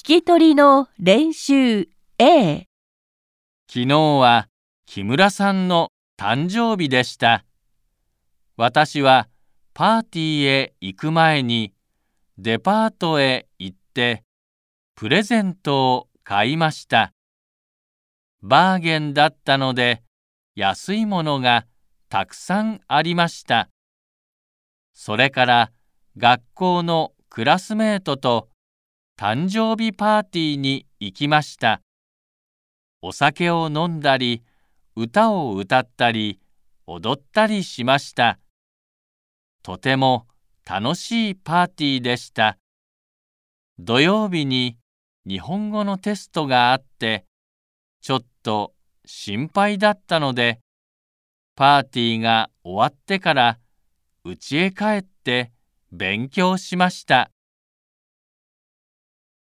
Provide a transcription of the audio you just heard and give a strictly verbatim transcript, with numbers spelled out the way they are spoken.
き取りの練習 A。 昨日は木村さんの誕生日でした。私はパーティーへ行く前にデパートへ行ってプレゼントを買いました。バーゲンだったので安いものがたくさんありました。それから学校のクラスメートと誕生日パーティーに行きました。お酒を飲んだり、歌を歌ったり、踊ったりしました。とても楽しいパーティーでした。土曜日に日本語のテストがあって、ちょっと心配だったので、パーティーが終わってから家へ帰って勉強しました。